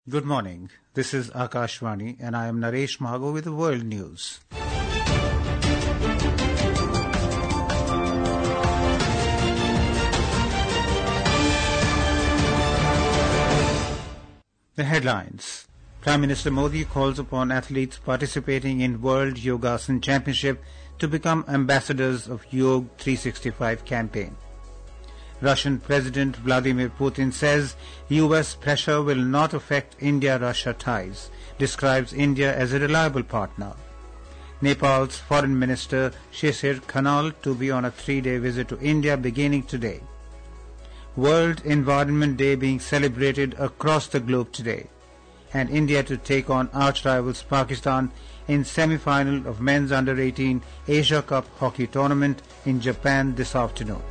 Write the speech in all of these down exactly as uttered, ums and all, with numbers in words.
Good morning. This is Akashvani and I am Naresh Mahago with the World News. The headlines. Prime Minister Modi calls upon athletes participating in World Yogasan Championship to become ambassadors of Yoga three sixty-five campaign. Russian President Vladimir Putin says U S pressure will not affect India-Russia ties, describes India as a reliable partner. Nepal's Foreign Minister Shishir Khanal to be on a three-day visit to India beginning today. World Environment Day being celebrated across the globe today, and India to take on arch-rivals Pakistan in semi-final of men's under eighteen Asia Cup hockey tournament in Japan this afternoon.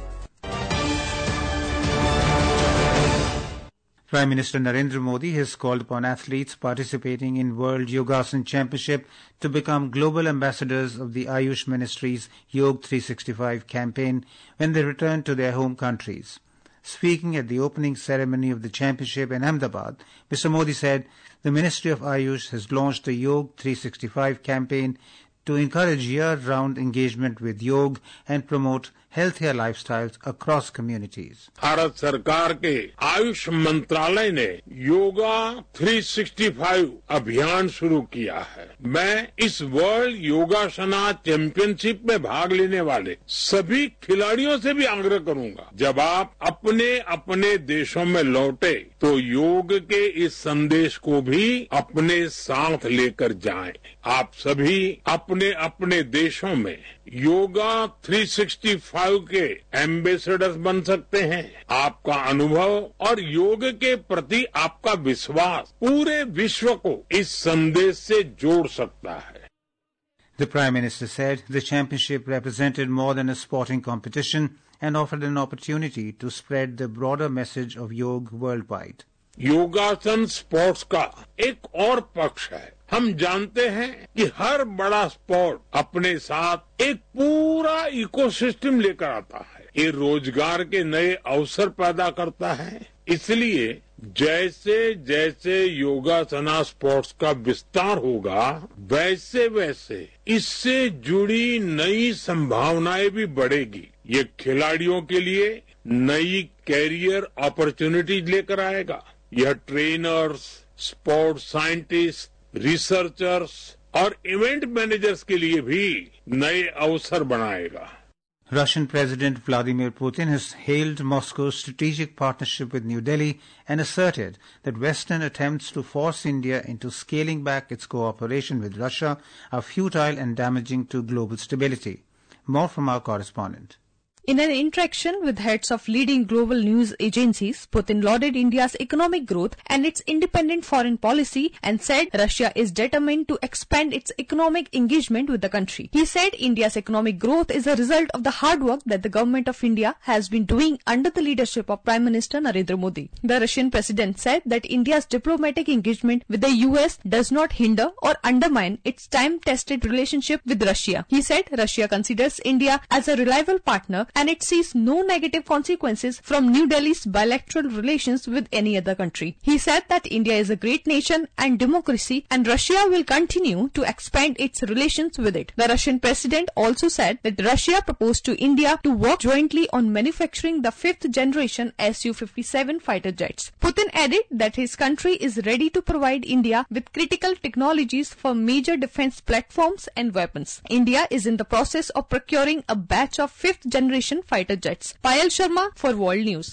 Prime Minister Narendra Modi has called upon athletes participating in World Yogasan Championship to become global ambassadors of the Ayush Ministry's Yoga three sixty-five campaign when they return to their home countries. Speaking at the opening ceremony of the championship in Ahmedabad, Mister Modi said the Ministry of Ayush has launched the Yoga three sixty-five campaign to encourage year-round engagement with yoga and promote healthier lifestyles across communities. Bharat सरकार के आयुष मंत्रालय ने yoga three sixty-five अभियान शुरू किया है। मैं इस वर्ल्ड योगासना चैंपियनशिप में भाग लेने वाले सभी खिलाड़ियों से भी आग्रह करूंगा, जब आप अपने अपने देशों में लौटे तो योग के इस संदेश को भी अपने साथ लेकर जाएं। आप सभी अपने अपने देशों में योगा three sixty-five के एम्बेसडर्स बन सकते हैं। आपका अनुभव और योग के प्रति आपका विश्वास पूरे विश्व को इस संदेश से जोड़ सकता है। The Prime Minister said the championship represented more than a sporting competition and offered an opportunity to spread the broader message of yoga worldwide. Yogasana sports का एक और पक्ष है। हम जानते हैं कि हर बड़ा स्पोर्ट अपने साथ एक पूरा इकोसिस्टम लेकर आता है। ये रोजगार के नए अवसर पैदा करता है। इसलिए जैसे जैसे योगासना स्पोर्ट्स का विस्तार होगा, वैसे वैसे इससे जुड़ी नई संभावनाएं भी बढ़ेगी। ये खिलाड़ियों के लिए नई कैरियर अपॉर्चुनिटीज लेकर आएगा। यह ट्रेनर्स, स्पोर्ट्स साइंटिस्ट, रिसर्चर्स और इवेंट मैनेजर्स के लिए भी नए अवसर बनाएगा। Russian President Vladimir Putin has hailed Moscow's strategic partnership with New Delhi and asserted that Western attempts to force India into scaling back its cooperation with Russia are futile and damaging to global stability. More from our correspondent. In an interaction with heads of leading global news agencies, Putin lauded India's economic growth and its independent foreign policy and said Russia is determined to expand its economic engagement with the country. He said India's economic growth is a result of the hard work that the government of India has been doing under the leadership of Prime Minister Narendra Modi. The Russian president said that India's diplomatic engagement with the U S does not hinder or undermine its time-tested relationship with Russia. He said Russia considers India as a reliable partner and it sees no negative consequences from New Delhi's bilateral relations with any other country. He said that India is a great nation and democracy and Russia will continue to expand its relations with it. The Russian president also said that Russia proposed to India to work jointly on manufacturing the fifth generation S U fifty-seven fighter jets. Putin added that his country is ready to provide India with critical technologies for major defense platforms and weapons. India is in the process of procuring a batch of fifth generation fighter jets. Payal Sharma for World News.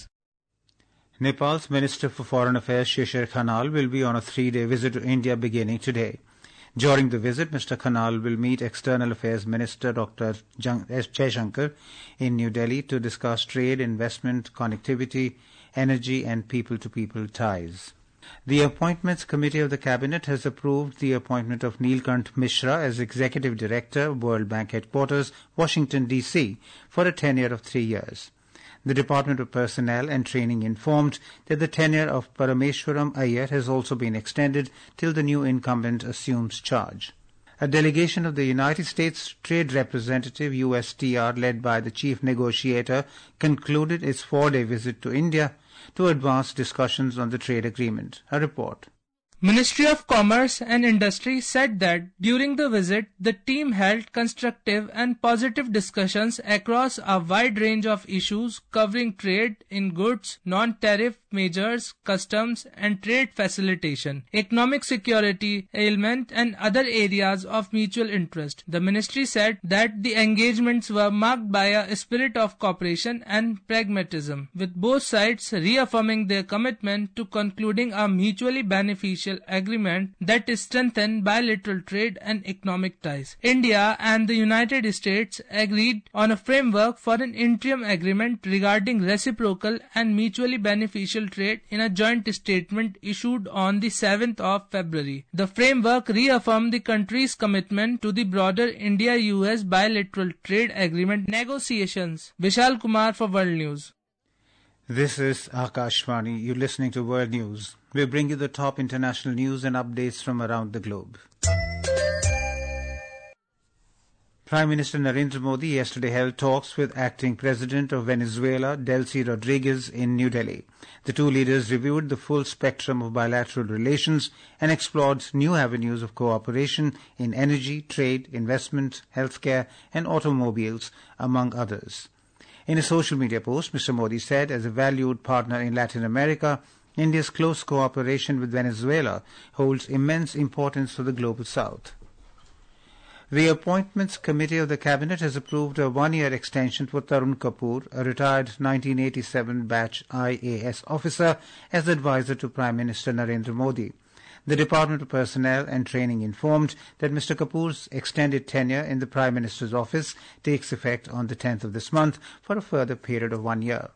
Nepal's Minister for Foreign Affairs Shishir Khanal will be on a three-day visit to India beginning today. During the visit, Mister Khanal will meet External Affairs Minister Doctor S. Jaishankar in New Delhi to discuss trade, investment, connectivity, energy and people-to-people ties. The Appointments Committee of the Cabinet has approved the appointment of Neelkant Mishra as Executive Director, World Bank Headquarters, Washington, D C, for a tenure of three years. The Department of Personnel and Training informed that the tenure of Parameshwaram Iyer has also been extended till the new incumbent assumes charge. A delegation of the United States Trade Representative, U S T R, led by the chief negotiator, concluded its four-day visit to India to advance discussions on the trade agreement. A report. Ministry of Commerce and Industry said that during the visit, the team held constructive and positive discussions across a wide range of issues covering trade in goods, non-tariff measures, customs and trade facilitation, economic security, ailment and other areas of mutual interest. The ministry said that the engagements were marked by a spirit of cooperation and pragmatism, with both sides reaffirming their commitment to concluding a mutually beneficial agreement that strengthened bilateral trade and economic ties. India and the United States agreed on a framework for an interim agreement regarding reciprocal and mutually beneficial trade in a joint statement issued on the seventh of February. The framework reaffirmed the country's commitment to the broader India-U S bilateral trade agreement negotiations. Vishal Kumar for World News. This is Akashvani. You're listening to World News. We bring you the top international news and updates from around the globe. Prime Minister Narendra Modi yesterday held talks with acting President of Venezuela, Delcy Rodriguez, in New Delhi. The two leaders reviewed the full spectrum of bilateral relations and explored new avenues of cooperation in energy, trade, investment, healthcare and automobiles, among others. In a social media post, Mister Modi said, as a valued partner in Latin America, India's close cooperation with Venezuela holds immense importance for the Global South. The Appointments Committee of the Cabinet has approved a one-year extension for Tarun Kapoor, a retired nineteen eighty-seven batch I A S officer, as advisor to Prime Minister Narendra Modi. The Department of Personnel and Training informed that Mister Kapoor's extended tenure in the Prime Minister's office takes effect on the tenth of this month for a further period of one year.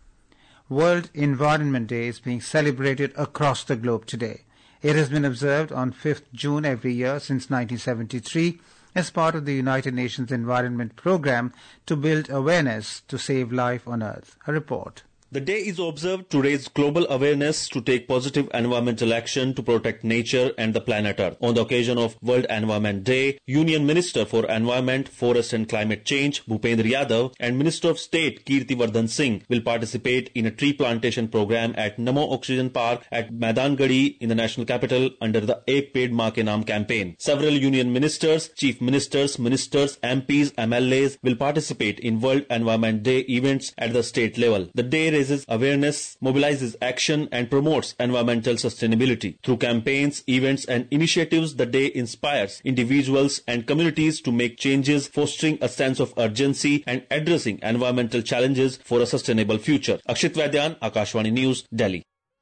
World Environment Day is being celebrated across the globe today. It has been observed on fifth of June every year since nineteen seventy-three as part of the United Nations Environment Programme to build awareness to save life on Earth. A report. The day is observed to raise global awareness to take positive environmental action to protect nature and the planet Earth. On the occasion of World Environment Day, Union Minister for Environment, Forest and Climate Change, Bhupendra Yadav, and Minister of State, Kirti Vardhan Singh, will participate in a tree plantation program at Namo Oxygen Park at Maidan Gadi in the national capital under the Ek Ped Maa Ke Naam campaign. Several Union Ministers, Chief Ministers, Ministers, M Ps, M L As will participate in World Environment Day events at the state level. The day raises awareness, mobilizes action and promotes environmental sustainability. Through campaigns, events and initiatives, the day inspires individuals and communities to make changes, fostering a sense of urgency and addressing environmental challenges for a sustainable future. Akshit Vaidyan, Akashvani News, Delhi.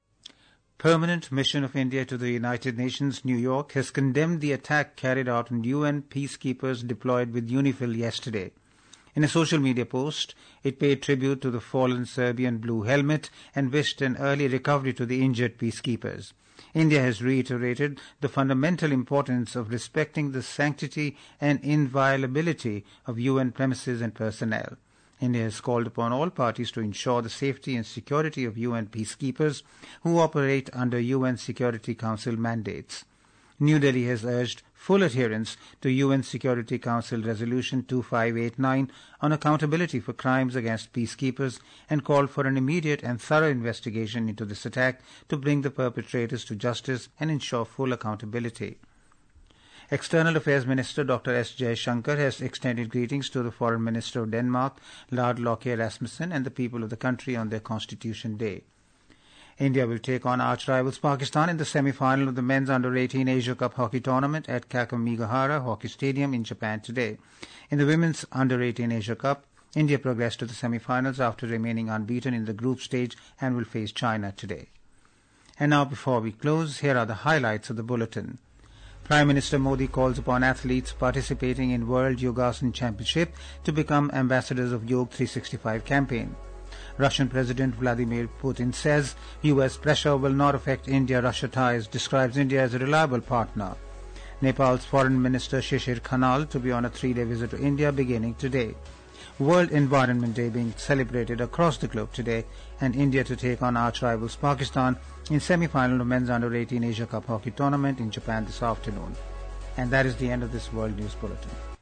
Permanent Mission of India to the United Nations, New York, has condemned the attack carried out on U N peacekeepers deployed with UNIFIL yesterday. In a social media post, it paid tribute to the fallen Serbian Blue Helmet and wished an early recovery to the injured peacekeepers. India has reiterated the fundamental importance of respecting the sanctity and inviolability of U N premises and personnel. India has called upon all parties to ensure the safety and security of U N peacekeepers who operate under U N Security Council mandates. New Delhi has urged full adherence to U N Security Council Resolution two five eight nine on accountability for crimes against peacekeepers and called for an immediate and thorough investigation into this attack to bring the perpetrators to justice and ensure full accountability. External Affairs Minister Doctor S. Jaishankar has extended greetings to the Foreign Minister of Denmark, Lard Løkke Rasmussen, and the people of the country on their Constitution Day. India will take on arch-rivals Pakistan in the semi-final of the men's under eighteen Asia Cup hockey tournament at Kakamegahara Hockey Stadium in Japan today. In the women's under eighteen Asia Cup, India progressed to the semi-finals after remaining unbeaten in the group stage and will face China today. And now, before we close, here are the highlights of the bulletin. Prime Minister Modi calls upon athletes participating in World Yogasan Championship to become ambassadors of Yoga three sixty-five campaign. Russian President Vladimir Putin says U S pressure will not affect India-Russia ties, describes India as a reliable partner. Nepal's Foreign Minister Shishir Khanal to be on a three-day visit to India beginning today. World Environment Day being celebrated across the globe today, and India to take on arch-rivals Pakistan in semi-final of men's under eighteen Asia Cup hockey tournament in Japan this afternoon. And that is the end of this World News Bulletin.